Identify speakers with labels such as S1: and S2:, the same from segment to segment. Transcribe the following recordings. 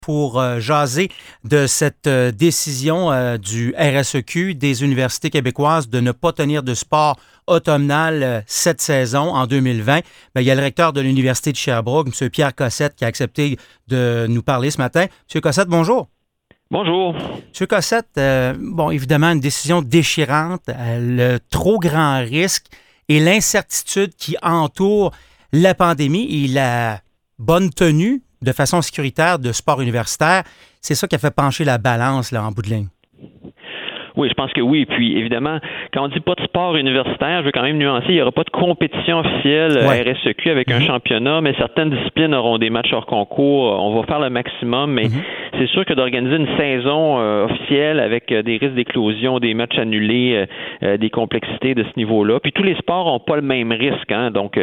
S1: pour jaser de cette décision du RSEQ des universités québécoises de ne pas tenir de sport automnal cette saison en 2020. Bien, il y a le recteur de l'Université de Sherbrooke, M. Pierre Cossette, qui a accepté de nous parler ce matin. M. Cossette, bonjour.
S2: Bonjour.
S1: M. Cossette, évidemment, une décision déchirante, le trop grand risque et l'incertitude qui entoure la pandémie et la bonne tenue de façon sécuritaire de sport universitaire, c'est ça qui a fait pencher la balance là, en bout de ligne.
S2: Oui, je pense que oui. Puis, évidemment, quand on dit pas de sport universitaire, je veux quand même nuancer, il n'y aura pas de compétition officielle RSEQ avec un championnat, mais certaines disciplines auront des matchs hors concours. On va faire le maximum, mais c'est sûr que d'organiser une saison officielle avec des risques d'éclosion, des matchs annulés, des complexités de ce niveau-là. Puis, tous les sports n'ont pas le même risque. Hein? Donc,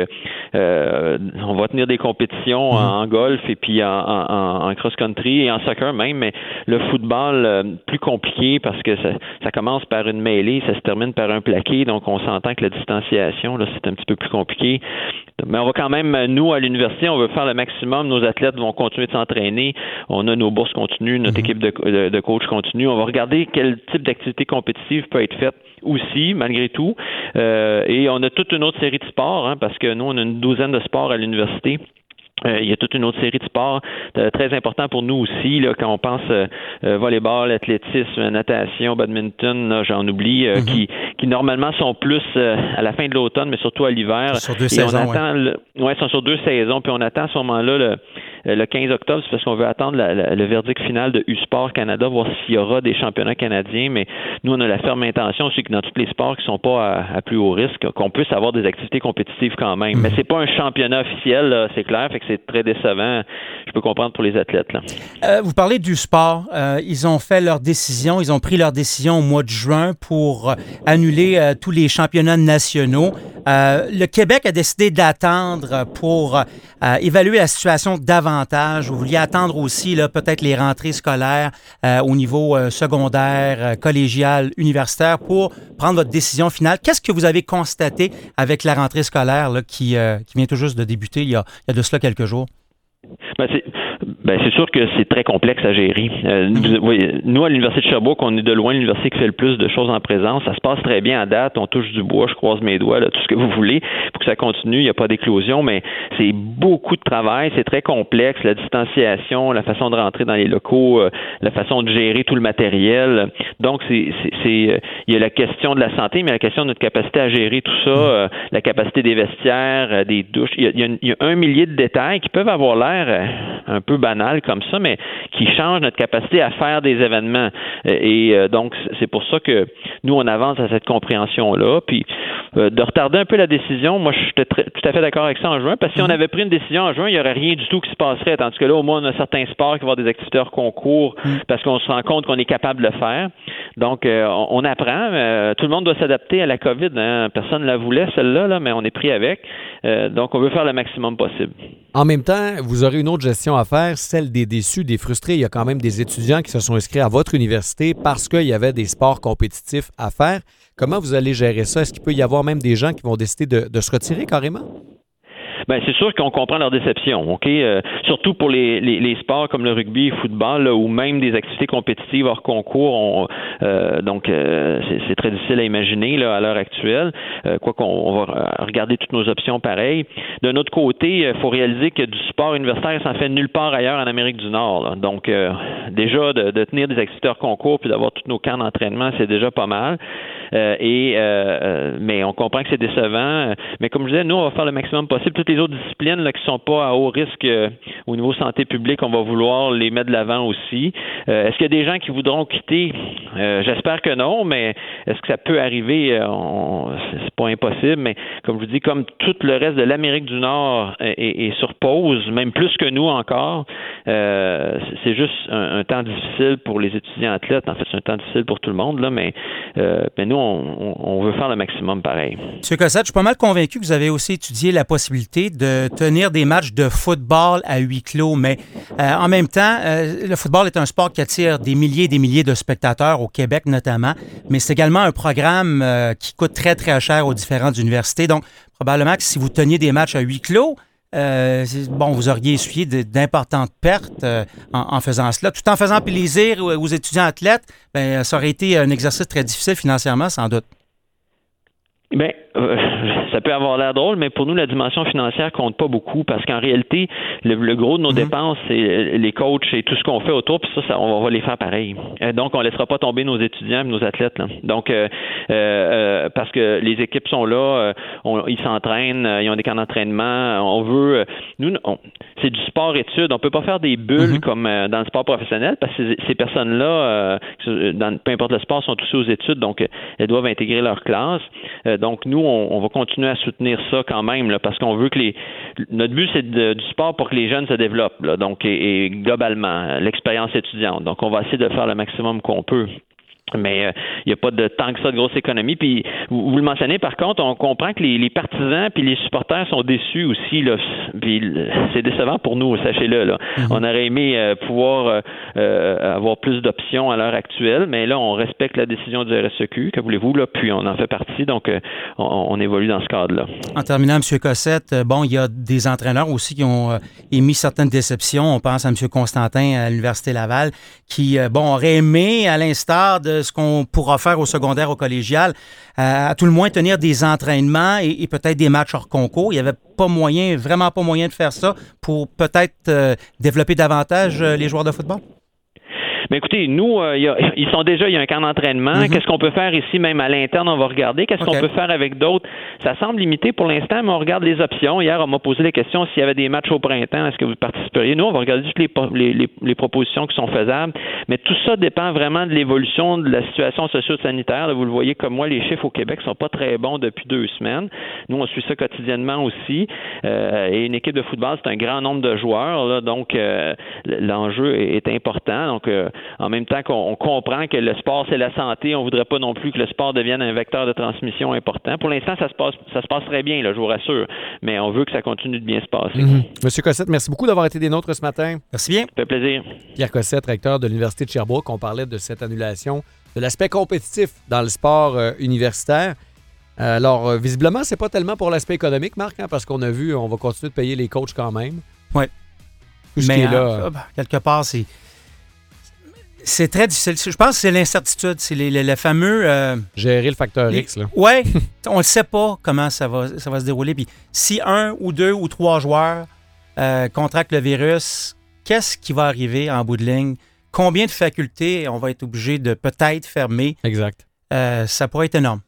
S2: on va tenir des compétitions en golf et puis en cross-country et en soccer même, mais le football, plus compliqué parce que ça commence par une mêlée, ça se termine par un plaqué, donc on s'entend que la distanciation, là, c'est un petit peu plus compliqué. Mais on va quand même, nous, à l'université, on veut faire le maximum. Nos athlètes vont continuer de s'entraîner. On a nos bourses continues, notre équipe de coach continue. On va regarder quel type d'activité compétitive peut être faite aussi, malgré tout. Et on a toute une autre série de sports, hein, parce que nous, on a une douzaine de sports à l'université. Il y a toute une autre série de sports très importants pour nous aussi, là, quand on pense volleyball, athlétisme, natation, badminton, là, j'en oublie, qui normalement sont plus à la fin de l'automne, mais surtout à l'hiver.
S1: Sur 2 saisons,
S2: ils sont sur 2 saisons, puis on attend à ce moment-là le 15 octobre, c'est parce qu'on veut attendre le verdict final de U-Sport Canada, voir s'il y aura des championnats canadiens, mais nous, on a la ferme intention aussi que dans tous les sports qui sont pas à plus haut risque, qu'on puisse avoir des activités compétitives quand même. Mais c'est pas un championnat officiel, là, c'est clair, fait que c'est très décevant. Je peux comprendre pour les athlètes, là.
S1: Vous parlez du sport. Ils ont fait leur décision, ils ont pris leur décision au mois de juin pour annuler tous les championnats nationaux. Le Québec a décidé d'attendre pour évaluer la situation davantage. Vous vouliez attendre aussi là, peut-être les rentrées scolaires au niveau secondaire, collégial, universitaire pour prendre votre décision finale. Qu'est-ce que vous avez constaté avec la rentrée scolaire là, qui vient tout juste de débuter il y a de cela quelques jours?
S2: C'est sûr que c'est très complexe à gérer. Nous, à l'Université de Sherbrooke, on est de loin l'université qui fait le plus de choses en présence. Ça se passe très bien à date. On touche du bois, je croise mes doigts, là, tout ce que vous voulez pour que ça continue. Il n'y a pas d'éclosion, mais c'est beaucoup de travail. C'est très complexe. La distanciation, la façon de rentrer dans les locaux, la façon de gérer tout le matériel. Donc, il y a la question de la santé, mais la question de notre capacité à gérer tout ça, la capacité des vestiaires, des douches. Il y a un millier de détails qui peuvent avoir l'air un peu banal comme ça, mais qui change notre capacité à faire des événements. Et donc, c'est pour ça que nous, on avance à cette compréhension-là. Puis, de retarder un peu la décision, moi, je suis tout à fait d'accord avec ça en juin, parce que si on avait pris une décision en juin, il n'y aurait rien du tout qui se passerait. Tandis que là, au moins, on a certains sports qui vont avoir des activités hors concours parce qu'on se rend compte qu'on est capable de le faire. Donc, on apprend. Tout le monde doit s'adapter à la COVID. Hein. Personne ne la voulait, celle-là, là, mais on est pris avec. Donc, on veut faire le maximum possible.
S3: En même temps, vous aurez une autre gestion à faire, celle des déçus, des frustrés. Il y a quand même des étudiants qui se sont inscrits à votre université parce qu'il y avait des sports compétitifs à faire. Comment vous allez gérer ça? Est-ce qu'il peut y avoir même des gens qui vont décider de se retirer carrément?
S2: Ben c'est sûr qu'on comprend leur déception, OK? Surtout pour les sports comme le rugby et le football, là, ou même des activités compétitives hors concours. C'est très difficile à imaginer là, à l'heure actuelle. On va regarder toutes nos options pareilles. D'un autre côté, il faut réaliser que du sport universitaire, ça s'en fait nulle part ailleurs en Amérique du Nord. Là. Donc, déjà, de tenir des activités hors concours puis d'avoir tous nos camps d'entraînement, c'est déjà pas mal. Mais on comprend que c'est décevant. Mais comme je disais, nous, on va faire le maximum possible. Toutes les autres disciplines là, qui sont pas à haut risque au niveau santé publique, on va vouloir les mettre de l'avant aussi. Est-ce qu'il y a des gens qui voudront quitter? J'espère que non, mais est-ce que ça peut arriver? C'est pas impossible, mais comme je vous dis, comme tout le reste de l'Amérique du Nord est sur pause, même plus que nous encore, c'est juste un temps difficile pour les étudiants athlètes. En fait, c'est un temps difficile pour tout le monde, là, mais nous, on veut faire le maximum pareil.
S1: M. Cossette, je suis pas mal convaincu que vous avez aussi étudié la possibilité de tenir des matchs de football à huis clos, mais en même temps, le football est un sport qui attire des milliers et des milliers de spectateurs au Québec notamment, mais c'est également un programme qui coûte très, très cher aux différentes universités. Donc, probablement que si vous teniez des matchs à huis clos, vous auriez essuyé d'importantes pertes en faisant cela. Tout en faisant plaisir aux étudiants athlètes, ça aurait été un exercice très difficile financièrement, sans doute.
S2: Bien, ça peut avoir l'air drôle, mais pour nous, la dimension financière compte pas beaucoup parce qu'en réalité, le gros de nos dépenses, c'est les coachs et tout ce qu'on fait autour, puis ça, on va les faire pareil. Donc, on laissera pas tomber nos étudiants et nos athlètes. Là. Donc, parce que les équipes sont là, ils s'entraînent, ils ont des camps d'entraînement, on veut... c'est du sport-études. On peut pas faire des bulles comme dans le sport professionnel parce que ces personnes-là, peu importe le sport, sont aussi aux études, donc elles doivent intégrer leur classe. Donc, nous, on va continuer à soutenir ça quand même, là, parce qu'on veut que notre but, c'est du sport pour que les jeunes se développent, là, donc, et globalement, l'expérience étudiante. Donc, on va essayer de faire le maximum qu'on peut. Mais il n'y a pas de tant que ça de grosse économie. Puis vous le mentionnez, par contre, on comprend que les partisans puis les supporters sont déçus aussi. Là. Puis c'est décevant pour nous, sachez-le. Là. On aurait aimé pouvoir avoir plus d'options à l'heure actuelle, mais là, on respecte la décision du RSEQ, que voulez-vous, là, puis on en fait partie, donc on évolue dans ce cadre-là.
S1: En terminant, M. Cossette, il y a des entraîneurs aussi qui ont émis certaines déceptions. On pense à M. Constantin à l'Université Laval, qui, aurait aimé, à l'instar de ce qu'on pourra faire au secondaire, au collégial, à tout le moins tenir des entraînements et peut-être des matchs hors concours. Il n'y avait vraiment pas moyen de faire ça pour peut-être développer davantage les joueurs de football?
S2: Mais écoutez, nous, il y a un camp d'entraînement. Qu'est-ce qu'on peut faire ici, même à l'interne, on va regarder. Qu'est-ce qu'on peut faire avec d'autres? Ça semble limité pour l'instant, mais on regarde les options. Hier, on m'a posé la question s'il y avait des matchs au printemps, est-ce que vous participeriez? Nous, on va regarder toutes les propositions qui sont faisables. Mais tout ça dépend vraiment de l'évolution de la situation socio-sanitaire. Là, vous le voyez comme moi, les chiffres au Québec sont pas très bons depuis 2 semaines. Nous, on suit ça quotidiennement aussi. Et une équipe de football, c'est un grand nombre de joueurs. Là, donc, l'enjeu est important. Donc, en même temps qu'on comprend que le sport, c'est la santé, on ne voudrait pas non plus que le sport devienne un vecteur de transmission important. Pour l'instant, ça se passe très bien, là, je vous rassure, mais on veut que ça continue de bien se passer.
S3: Monsieur Cossette, merci beaucoup d'avoir été des nôtres ce matin.
S1: Merci bien.
S2: Ça fait plaisir.
S3: Pierre Cossette, recteur de l'Université de Sherbrooke, on parlait de cette annulation, de l'aspect compétitif dans le sport universitaire. Alors, visiblement, c'est pas tellement pour l'aspect économique, Marc, parce qu'on a vu, on va continuer de payer les coachs quand même.
S1: Oui.
S3: Tout ce qui est là.
S1: Quelque part, c'est très difficile. Je pense que c'est l'incertitude. C'est le fameux...
S3: gérer le facteur X, là.
S1: Oui, on ne sait pas comment ça va se dérouler. Puis si 1 ou 2 ou 3 joueurs contractent le virus, qu'est-ce qui va arriver en bout de ligne? Combien de facultés on va être obligé de peut-être fermer?
S3: Exact.
S1: Ça pourrait être énorme.